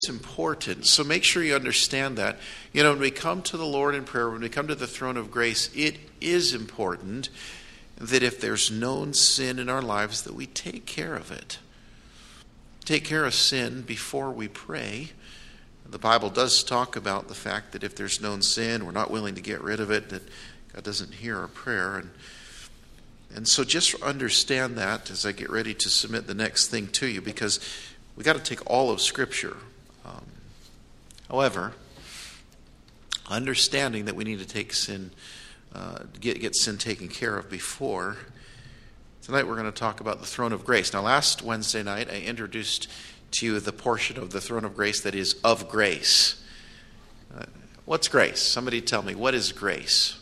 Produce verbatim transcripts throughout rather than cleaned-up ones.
It's important. So make sure you understand that. You know, when we come to the Lord in prayer, when we come to the throne of grace, it is important that if there's known sin in our lives, that we take care of it. Take care of sin before we pray. The Bible does talk about the fact that if there's known sin, we're not willing to get rid of it, that God doesn't hear our prayer. And, and so just understand that as I get ready to submit the next thing to you, because we got to take all of Scripture. Um, however, understanding that we need to take sin, uh, get get sin taken care of before. Tonight we're going to talk about the throne of grace. Now, last Wednesday night I introduced to you the portion of the throne of grace that is of grace. Uh, what's grace? Somebody tell me, what is grace?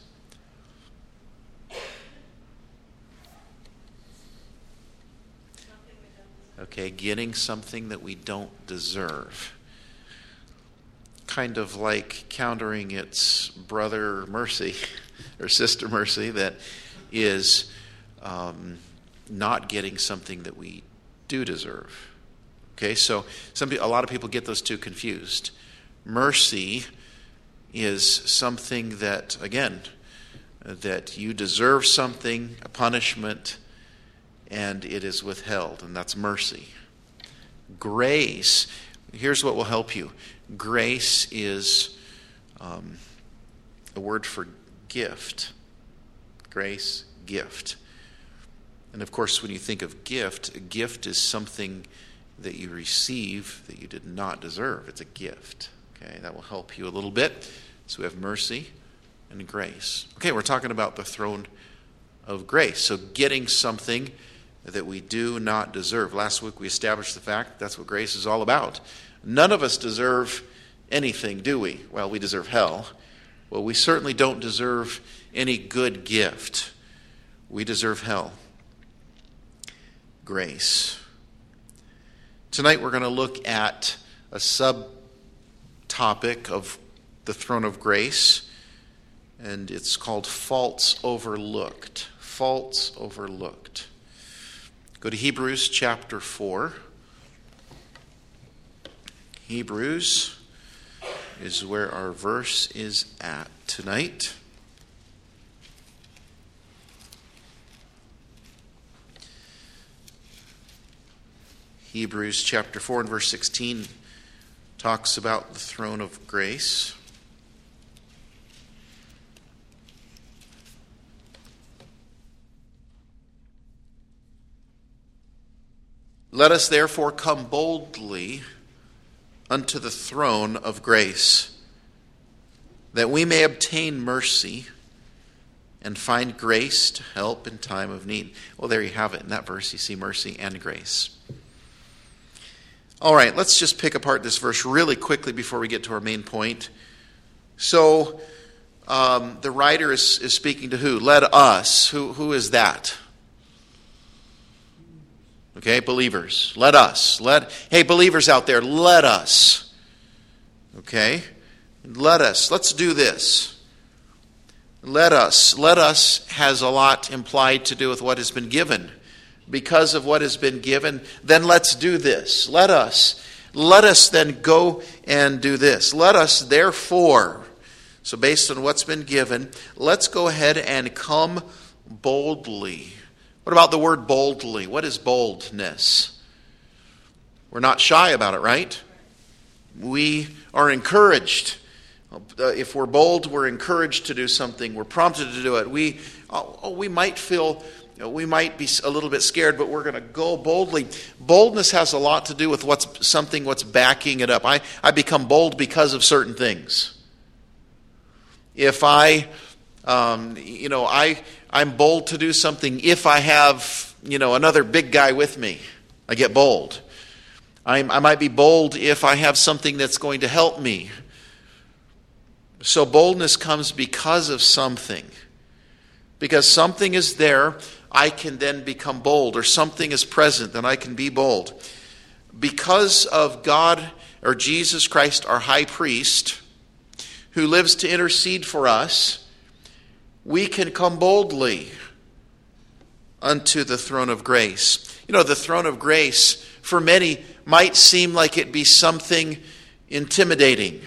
Okay, getting something that we don't deserve. Kind of like countering its brother mercy or sister mercy that is um, not getting something that we do deserve. Okay, so some a lot of people get those two confused. Mercy is something that, again, that you deserve something, a punishment, and it is withheld, and that's mercy. Grace, here's what will help you. Grace is um, a word for gift. Grace, gift. And of course, when you think of gift, a gift is something that you receive that you did not deserve. It's a gift. Okay, that will help you a little bit. So we have mercy and grace. Okay, we're talking about the throne of grace. So getting something that we do not deserve. Last week we established the fact that's what grace is all about. None of us deserve anything, do we? Well, we deserve hell. Well, we certainly don't deserve any good gift. We deserve hell. Grace. Tonight we're going to look at a subtopic of the throne of grace, and it's called faults overlooked. Faults overlooked. Go to Hebrews chapter four. Hebrews is where our verse is at tonight. Hebrews chapter four and verse sixteen talks about the throne of grace. Let us therefore come boldly unto the throne of grace, that we may obtain mercy and find grace to help in time of need. Well, there you have it. In that verse, you see mercy and grace. All right, let's just pick apart this verse really quickly before we get to our main point. So, um, the writer is, is speaking to who? Let us. Who, who is that? Okay, believers. Let us. Let hey, believers out there, let us. Okay? Let us. Let's do this. Let us. Let us has a lot implied to do with what has been given. Because of what has been given, then let's do this. Let us. Let us then go and do this. Let us therefore. So based on what's been given, let's go ahead and come boldly. What about the word boldly? What is boldness? We're not shy about it, right? We are encouraged. If we're bold, we're encouraged to do something. We're prompted to do it. We, oh, we might feel, we might be a little bit scared, but we're going to go boldly. Boldness has a lot to do with what's something, what's backing it up. I, I become bold because of certain things. If I, um, you know, I... I'm bold to do something if I have, you know, another big guy with me. I get bold. I'm, I might be bold if I have something that's going to help me. So boldness comes because of something. Because something is there, I can then become bold. Or something is present, then I can be bold. Because of God or Jesus Christ, our high priest, who lives to intercede for us, we can come boldly unto the throne of grace. You know, the throne of grace, for many, might seem like it be something intimidating.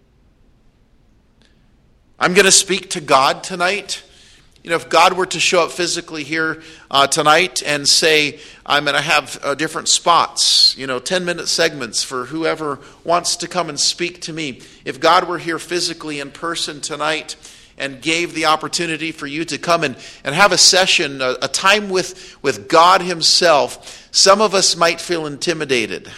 I'm going to speak to God tonight. You know, if God were to show up physically here uh, tonight and say, I'm going to have uh, different spots, you know, ten-minute segments for whoever wants to come and speak to me. If God were here physically in person tonight and gave the opportunity for you to come and, and have a session, a, a time with, with God himself, some of us might feel intimidated.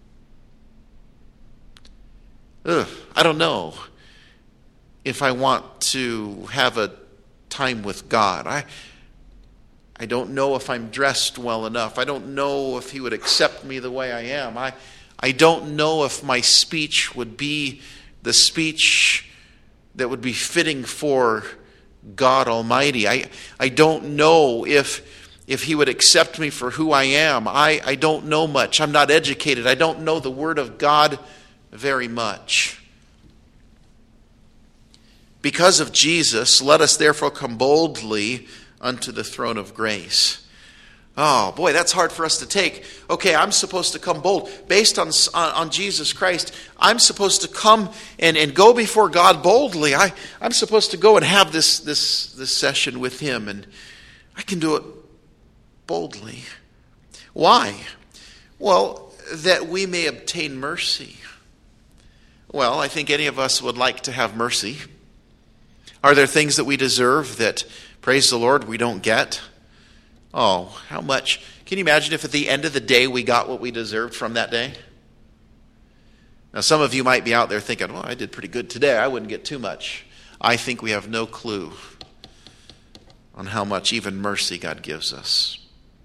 Ugh, I don't know if I want to have a time with God. I I don't know if I'm dressed well enough. I don't know if he would accept me the way I am. I I don't know if my speech would be the speech that would be fitting for God Almighty. I I don't know if if he would accept me for who I am. I, I don't know much. I'm not educated. I don't know the Word of God very much. Because of Jesus, let us therefore come boldly unto the throne of grace. Oh, boy, that's hard for us to take. Okay, I'm supposed to come bold. Based on, on, on Jesus Christ, I'm supposed to come and, and go before God boldly. I, I'm supposed to go and have this, this, this session with him, and I can do it boldly. Why? Well, that we may obtain mercy. Well, I think any of us would like to have mercy. Are there things that we deserve that, praise the Lord, we don't get? Oh, how much? Can you imagine if at the end of the day we got what we deserved from that day? Now, some of you might be out there thinking, well, I did pretty good today. I wouldn't get too much. I think we have no clue on how much even mercy God gives us.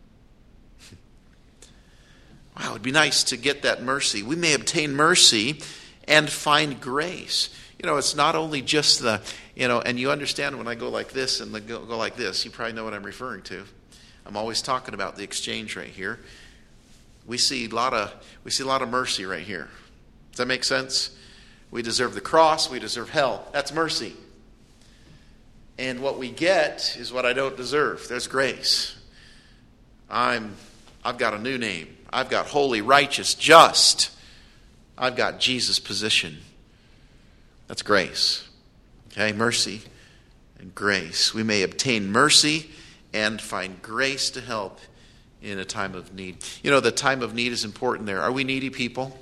Wow, it would be nice to get that mercy. We may obtain mercy and find grace. You know, it's not only just the, you know, and you understand when I go like this and go, go like this, you probably know what I'm referring to. I'm always talking about the exchange right here. We see a lot of we see a lot of mercy right here. Does that make sense? We deserve the cross, we deserve hell. That's mercy. And what we get is what I don't deserve. There's grace. I'm I've got a new name. I've got holy, righteous, just. I've got Jesus' position. That's grace. Okay, mercy and grace. We may obtain mercy and find grace to help in a time of need. You know, the time of need is important there. Are we needy people?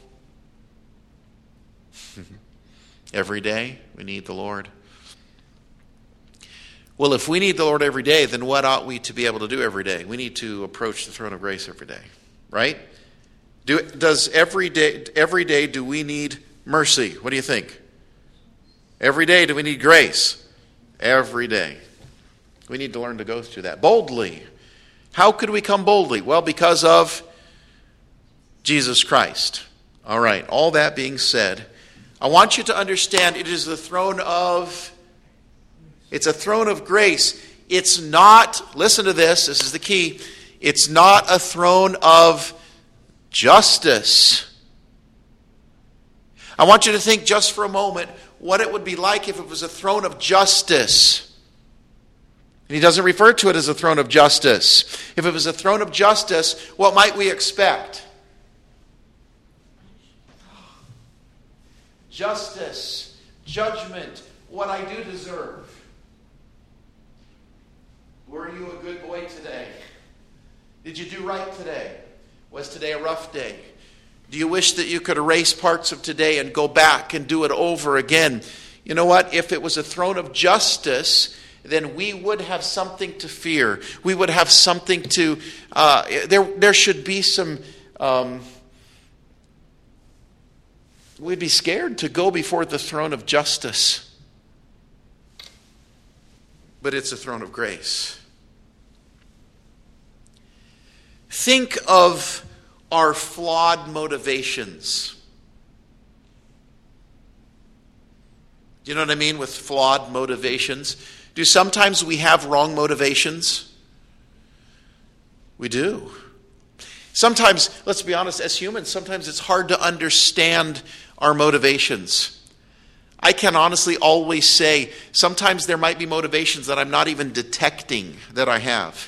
Every day we need the Lord. Well, if we need the Lord every day, then what ought we to be able to do every day? We need to approach the throne of grace every day, right? Do, does every day, every day do we need mercy? What do you think? Every day do we need grace? Every day. We need to learn to go through that boldly. How could we come boldly? Well, because of Jesus Christ. All right, all that being said, I want you to understand it is the throne of, it's a throne of grace. It's not, listen to this, this is the key, it's not a throne of justice. I want you to think just for a moment what it would be like if it was a throne of justice. And he doesn't refer to it as a throne of justice. If it was a throne of justice, what might we expect? Justice, judgment, what I do deserve. Were you a good boy today? Did you do right today? Was today a rough day? Do you wish that you could erase parts of today and go back and do it over again? You know what? If it was a throne of justice, then we would have something to fear. We would have something to, uh, there, there should be some, um, we'd be scared to go before the throne of justice. But it's a throne of grace. Think of our flawed motivations. Do you know what I mean with flawed motivations? Do sometimes we have wrong motivations? We do. Sometimes, let's be honest, as humans, sometimes it's hard to understand our motivations. I can honestly always say, sometimes there might be motivations that I'm not even detecting that I have.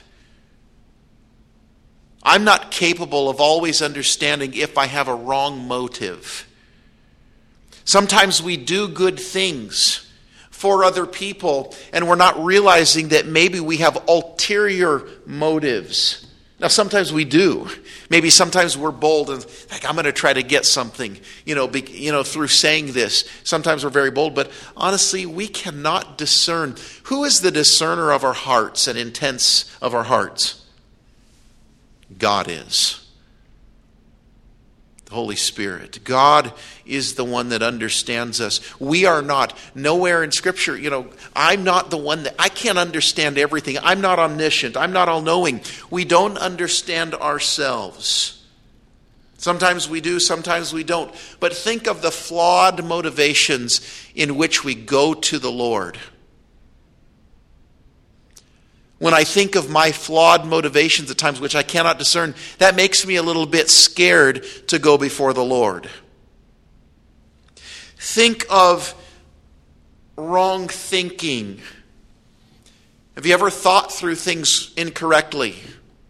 I'm not capable of always understanding if I have a wrong motive. Sometimes we do good things for other people, and we're not realizing that maybe we have ulterior motives. Now, sometimes we do. Maybe sometimes we're bold and like, I'm going to try to get something, you know, be, you know, through saying this. Sometimes we're very bold, but honestly, we cannot discern. Who is the discerner of our hearts and intents of our hearts? God is. The Holy Spirit. God is the one that understands us. We are not. Nowhere in Scripture, you know, I'm not the one that, I can't understand everything. I'm not omniscient. I'm not all-knowing. We don't understand ourselves. Sometimes we do, sometimes we don't. But think of the flawed motivations in which we go to the Lord. When I think of my flawed motivations at times which I cannot discern, that makes me a little bit scared to go before the Lord. Think of wrong thinking. Have you ever thought through things incorrectly?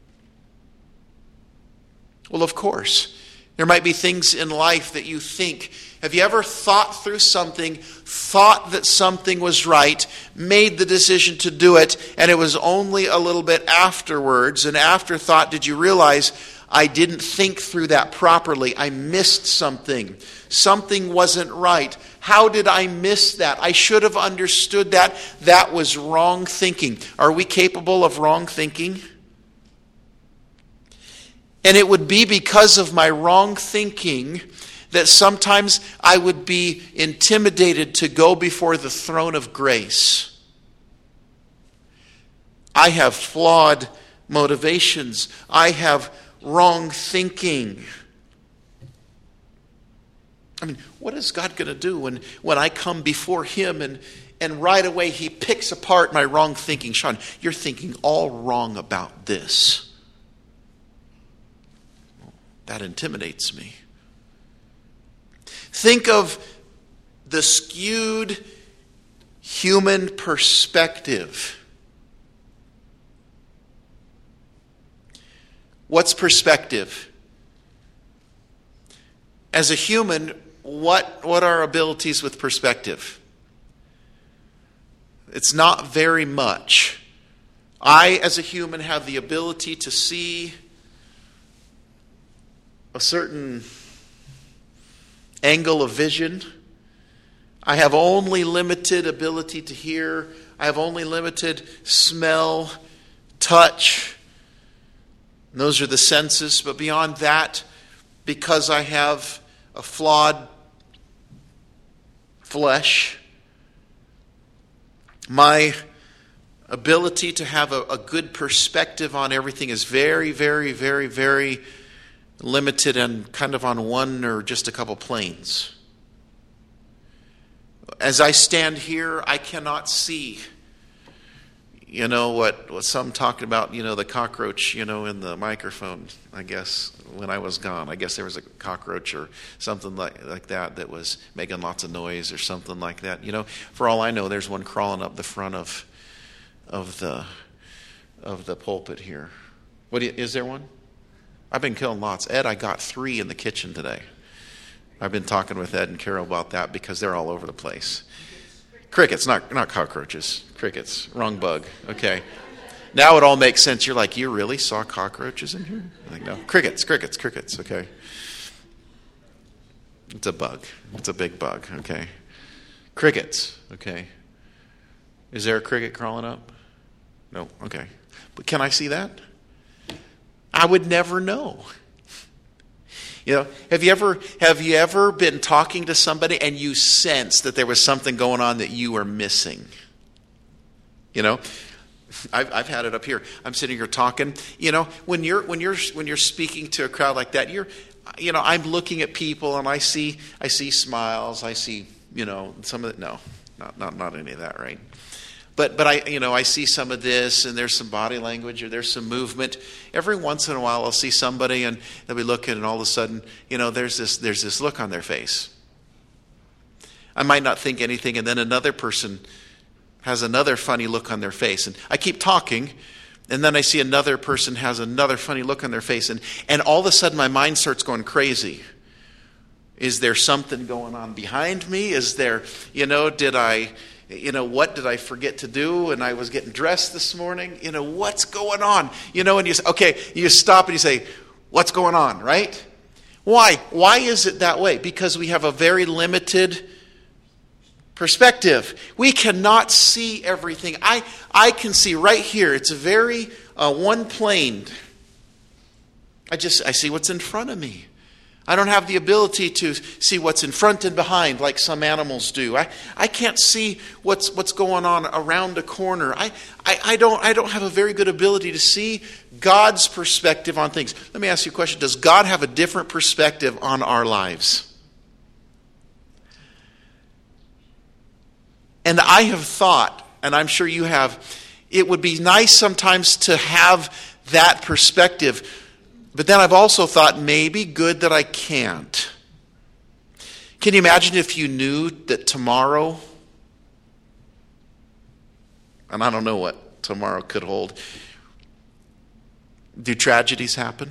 Well, of course. There might be things in life that you think. Have you ever thought through something, thought that something was right, made the decision to do it, and it was only a little bit afterwards, an afterthought, did you realize I didn't think through that properly? I missed something. Something wasn't right. How did I miss that? I should have understood that. That was wrong thinking. Are we capable of wrong thinking? And it would be because of my wrong thinking that sometimes I would be intimidated to go before the throne of grace. I have flawed motivations. I have wrong thinking. I mean, what is God going to do when, when I come before Him and, and right away He picks apart my wrong thinking? Sean, you're thinking all wrong about this. That intimidates me. Think of the skewed human perspective. What's perspective? As a human, what, what are our abilities with perspective? It's not very much. I, as a human, have the ability to see a certain angle of vision. I have only limited ability to hear. I have only limited smell, touch. And those are the senses. But beyond that, because I have a flawed flesh, my ability to have a, a good perspective on everything is very, very, very, very limited and kind of on one or just a couple planes. As I stand here, I cannot see, you know, what, what some talking about, you know, the cockroach, you know, in the microphone, I guess, when I was gone. I guess there was a cockroach or something like, like that that was making lots of noise or something like that. You know, for all I know, there's one crawling up the front of of the of the pulpit here. What do you, is there one? I've been killing lots. Ed, I got three in the kitchen today. I've been talking with Ed and Carol about that because they're all over the place. Crickets, not not cockroaches. Crickets. Wrong bug. Okay. Now it all makes sense. You're like, you really saw cockroaches in here? I'm like, no. Crickets, crickets, crickets. Okay. It's a bug. It's a big bug. Okay. Crickets. Okay. Is there a cricket crawling up? No. Okay. But can I see that? I would never know. You know, have you ever have you ever been talking to somebody and you sense that there was something going on that you were missing? You know, I've I've had it up here. I'm sitting here talking. You know, when you're when you're when you're speaking to a crowd like that, you're, you know, I'm looking at people and I see I see smiles. I see, you know, some of it. No, not not not any of that, right? But but I you know I see some of this, and there's some body language or there's some movement. Every once in a while I'll see somebody and they'll be looking, and all of a sudden, you know, there's this there's this look on their face. I might not think anything, and then another person has another funny look on their face. And I keep talking, and then I see another person has another funny look on their face, and, and all of a sudden my mind starts going crazy. Is there something going on behind me? Is there, you know, did I, you know, what did I forget to do when I was getting dressed this morning? You know, what's going on? You know, and you say, okay, you stop and you say, what's going on, right? Why? Why is it that way? Because we have a very limited perspective. We cannot see everything. I, I can see right here. It's a very uh, one-planed. I just, I see what's in front of me. I don't have the ability to see what's in front and behind like some animals do. I, I can't see what's what's going on around a corner. I, I, I don't I don't have a very good ability to see God's perspective on things. Let me ask you a question. Does God have a different perspective on our lives? And I have thought, and I'm sure you have, it would be nice sometimes to have that perspective. But then I've also thought, maybe good that I can't. Can you imagine if you knew that tomorrow, and I don't know what tomorrow could hold, do tragedies happen?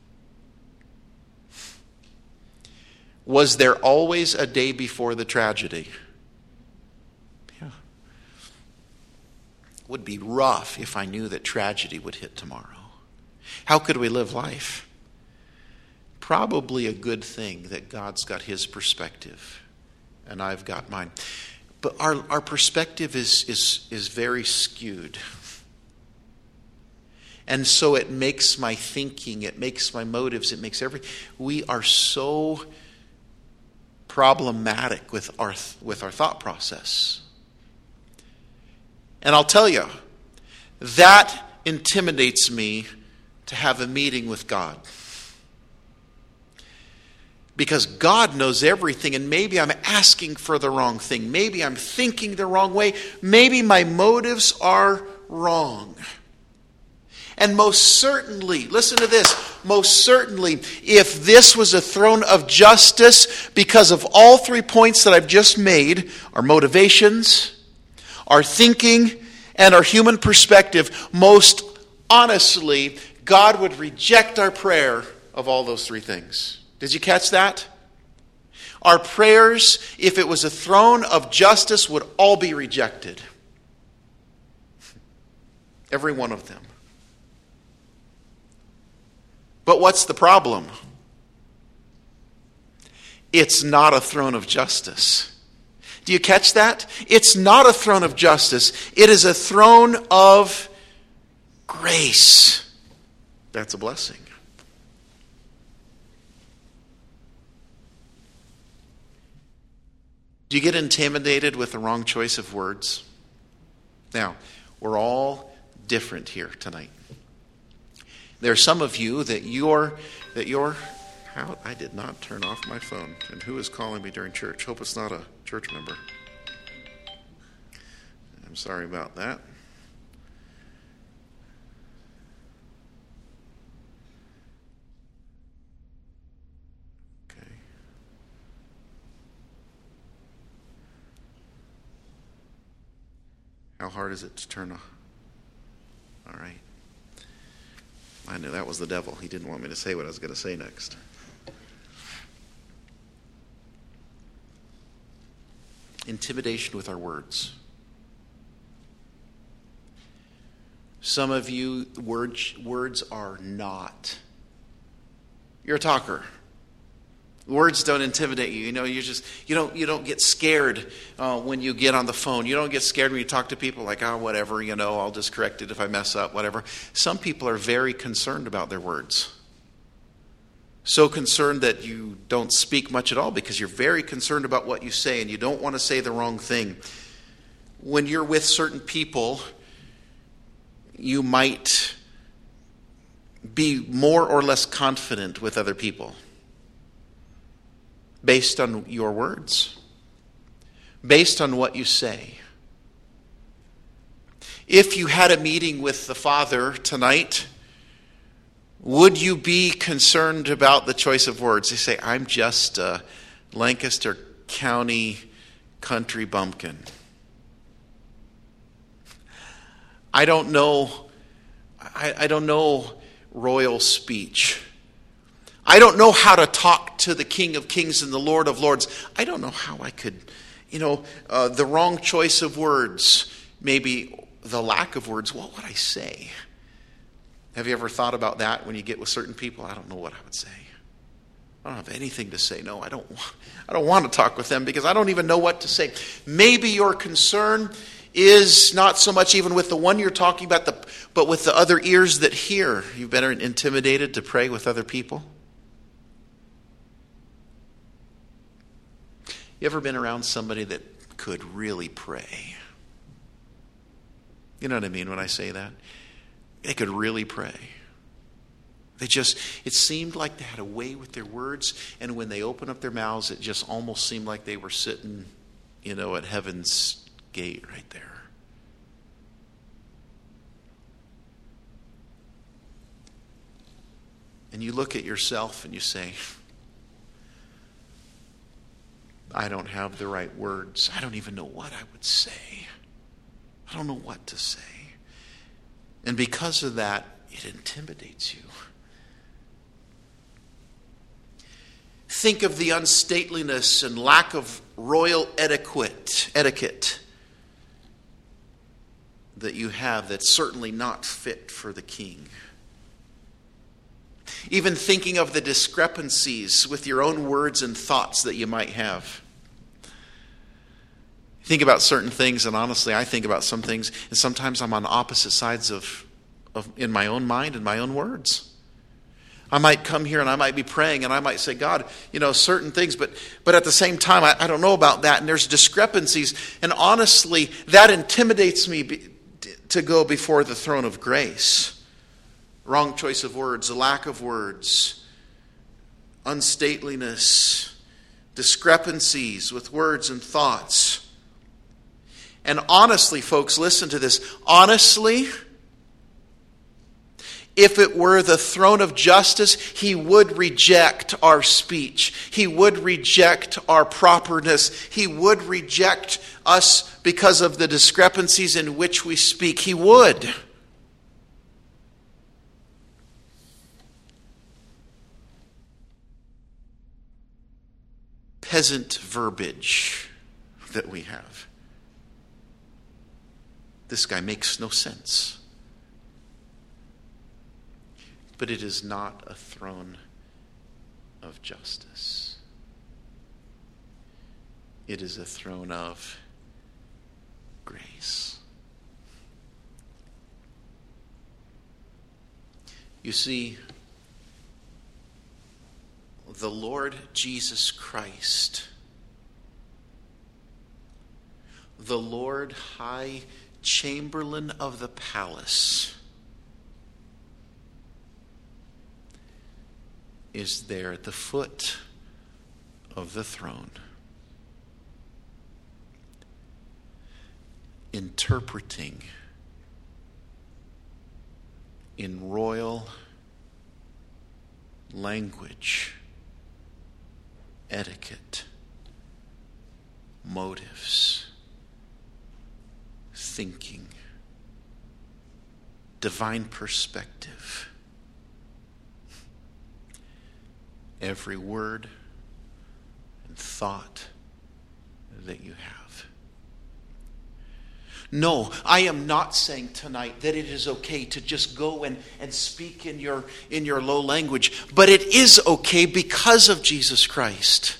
Was there always a day before the tragedy? Yeah. It would be rough if I knew that tragedy would hit tomorrow. How could we live life? Probably a good thing that God's got his perspective and I've got mine. But our, our perspective is, is, is very skewed. And so it makes my thinking, it makes my motives, it makes everything. We are so problematic with our, with our thought process. And I'll tell you, that intimidates me to have a meeting with God. Because God knows everything, and maybe I'm asking for the wrong thing. Maybe I'm thinking the wrong way. Maybe my motives are wrong. And most certainly, listen to this, most certainly, if this was a throne of justice, because of all three points that I've just made, our motivations, our thinking, and our human perspective, most honestly, God would reject our prayer of all those three things. Did you catch that? Our prayers, if it was a throne of justice, would all be rejected. Every one of them. But what's the problem? It's not a throne of justice. Do you catch that? It's not a throne of justice. It is a throne of grace. That's a blessing. Do you get intimidated with the wrong choice of words? Now, we're all different here tonight. There are some of you that you're, that you're, how, I did not turn off my phone. And who is calling me during church? Hope it's not a church member. I'm sorry about that. Okay. How hard is it to turn off? All right. I knew that was the devil. He didn't want me to say what I was going to say next. Intimidation with our words. Some of you, words, words are not. You're a talker. Words don't intimidate you. You know, you just you don't you don't get scared uh, when you get on the phone. You don't get scared when you talk to people like, oh, whatever, you know, I'll just correct it if I mess up, whatever. Some people are very concerned about their words. So concerned that you don't speak much at all because you're very concerned about what you say and you don't want to say the wrong thing. When you're with certain people, you might be more or less confident with other people. Based on your words. Based on what you say. If you had a meeting with the Father tonight, would you be concerned about the choice of words? They say, I'm just a Lancaster County country bumpkin. I don't know, I, I don't know royal speech. I don't know how to talk to the King of Kings and the Lord of Lords. I don't know how I could, you know, uh, the wrong choice of words, maybe the lack of words. What would I say? Have you ever thought about that when you get with certain people? I don't know what I would say. I don't have anything to say. No, I don't want, I don't want to talk with them because I don't even know what to say. Maybe your concern is not so much even with the one you're talking about, the, but with the other ears that hear. You've been intimidated to pray with other people? You ever been around somebody that could really pray? You know what I mean when I say that? They could really pray. They just, it seemed like they had a way with their words, and when they opened up their mouths, it just almost seemed like they were sitting, you know, at heaven's gate right there. And you look at yourself and you say, I don't have the right words. I don't even know what I would say. I don't know what to say. And because of that, it intimidates you. Think of the unstateliness and lack of royal etiquette, etiquette that you have that's certainly not fit for the king. Even thinking of the discrepancies with your own words and thoughts that you might have. Think about certain things, and honestly, I think about some things, and sometimes I'm on opposite sides of, of in my own mind and my own words. I might come here and I might be praying and I might say, God, you know, certain things, but but at the same time, I, I don't know about that, and there's discrepancies, and honestly, that intimidates me be, to go before the throne of grace. Wrong choice of words, a lack of words, unstateliness, discrepancies with words and thoughts. And honestly, folks, listen to this. Honestly, if it were the throne of justice, he would reject our speech. He would reject our properness. He would reject us because of the discrepancies in which we speak. He would. Peasant verbiage that we have. This guy makes no sense. But it is not a throne of justice. It is a throne of grace. You see, the Lord Jesus Christ, the Lord High Chamberlain of the palace, is there at the foot of the throne, interpreting in royal language, etiquette, motives, thinking, divine perspective. Every word and thought that you have. No, I am not saying tonight that it is okay to just go and, and speak in your, in your low language, but it is okay because of Jesus Christ.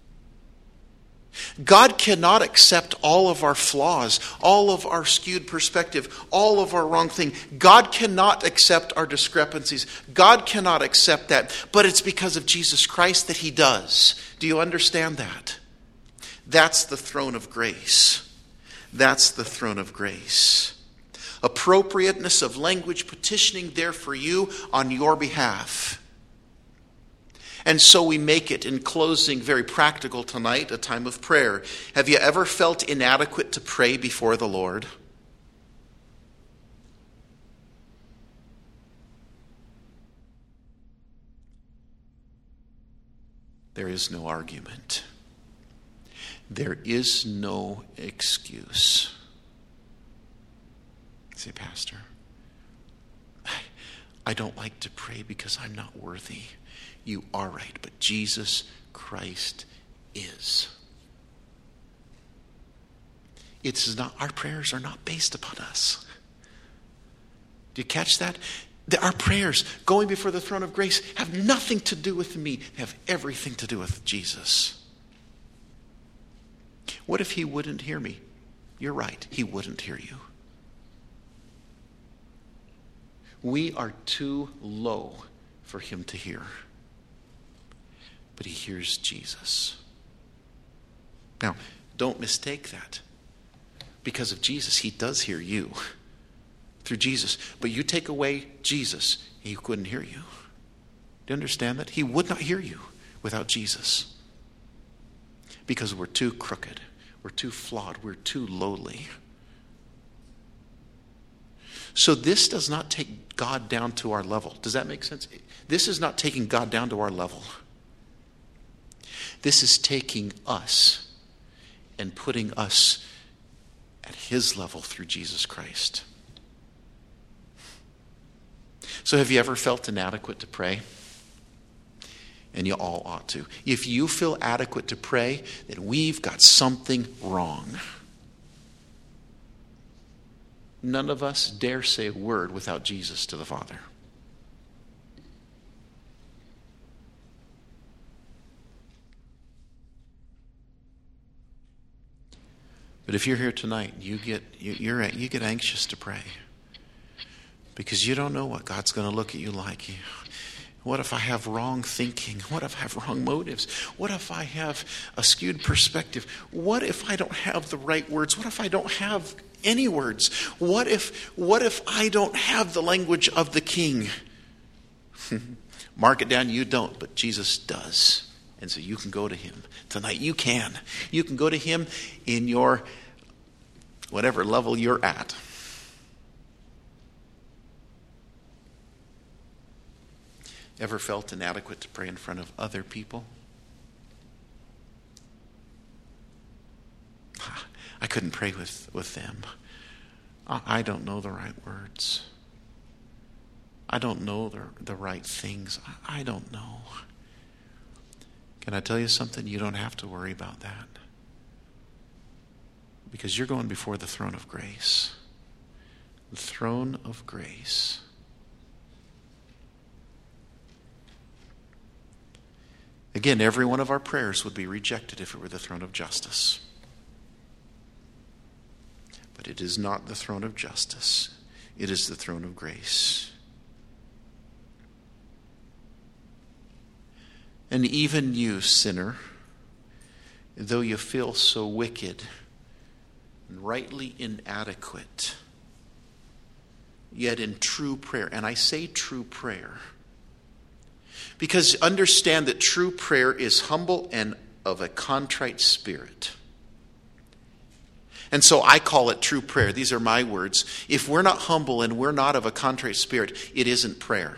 God cannot accept all of our flaws, all of our skewed perspective, all of our wrong thing. God cannot accept our discrepancies. God cannot accept that. But it's because of Jesus Christ that he does. Do you understand that? That's the throne of grace. That's the throne of grace. Appropriateness of language, petitioning there for you on your behalf. And so we make it, in closing, very practical tonight, a time of prayer. Have you ever felt inadequate to pray before the Lord? There is no argument. There is no excuse. Say, Pastor, I, I don't like to pray because I'm not worthy. You are right, but Jesus Christ is. It's not, our prayers are not based upon us. Do you catch that? That our prayers going before the throne of grace have nothing to do with me. They have everything to do with Jesus. What if he wouldn't hear me? You're right, he wouldn't hear you. We are too low for him to hear. But he hears Jesus. Now, don't mistake that. Because of Jesus, he does hear you. Through Jesus. But you take away Jesus, he couldn't hear you. Do you understand that? He would not hear you without Jesus. Because we're too crooked. We're too flawed. We're too lowly. So this does not take God down to our level. Does that make sense? This is not taking God down to our level. This is taking us and putting us at his level through Jesus Christ. So have you ever felt inadequate to pray? And you all ought to. If you feel adequate to pray, then we've got something wrong. None of us dare say a word without Jesus to the Father. But if you're here tonight, you get you, you're you get anxious to pray because you don't know what God's going to look at you like. What if I have wrong thinking? What if I have wrong motives? What if I have a skewed perspective? What if I don't have the right words? What if I don't have any words? What if what if I don't have the language of the King? Mark it down, you don't, but Jesus does. And so you can go to him. Tonight you can. You can go to him in your whatever level you're at. Ever felt inadequate to pray in front of other people? I couldn't pray with, with them. I don't know the right words. I don't know the, the right things. I, I don't know. Can I tell you something? You don't have to worry about that. Because you're going before the throne of grace. The throne of grace. Again, every one of our prayers would be rejected if it were the throne of justice. But it is not the throne of justice. It is the throne of grace. And even you, sinner, though you feel so wicked and rightly inadequate, yet in true prayer, and I say true prayer, because understand that true prayer is humble and of a contrite spirit. And so I call it true prayer. These are my words. If we're not humble and we're not of a contrite spirit, it isn't prayer.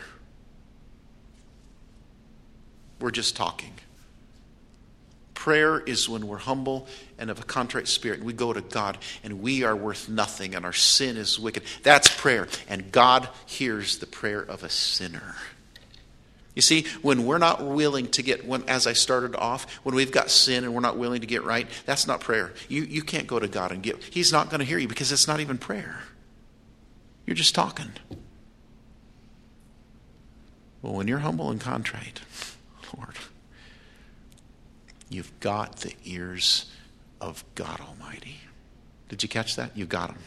We're just talking. Prayer is when we're humble and of a contrite spirit. We go to God and we are worth nothing and our sin is wicked. That's prayer. And God hears the prayer of a sinner. You see, when we're not willing to get, when, as I started off, when we've got sin and we're not willing to get right, that's not prayer. You, you can't go to God and get, he's not going to hear you because it's not even prayer. You're just talking. Well, when you're humble and contrite, Lord, you've got the ears of God Almighty. Did you catch that? You got them.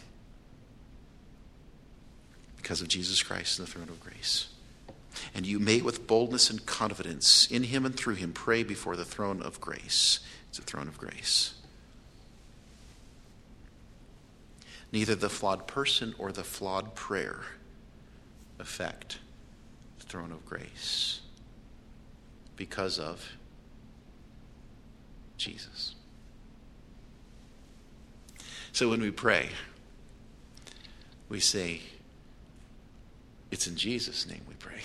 Because of Jesus Christ and the throne of grace. And you may with boldness and confidence in him and through him pray before the throne of grace. It's a throne of grace. Neither the flawed person or the flawed prayer affect the throne of grace because of Jesus. So when we pray, we say, it's in Jesus' name we pray.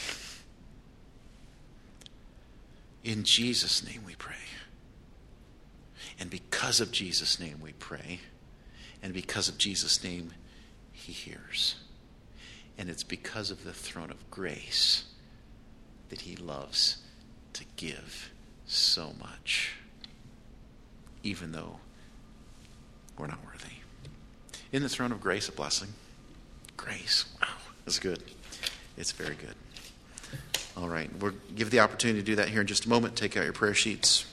In Jesus' name we pray. And because of Jesus' name we pray. And because of Jesus' name, he hears. And it's because of the throne of grace that he loves to give so much, even though we're not worthy. In the throne of grace, a blessing. Grace. Wow, that's good. It's very good. All right, we'll give the opportunity to do that here in just a moment. Take out your prayer sheets.